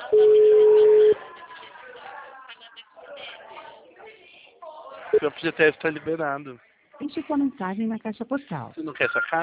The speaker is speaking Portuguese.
Seu FGTS está liberado. Deixe sua mensagem na caixa postal. Você não quer sacar?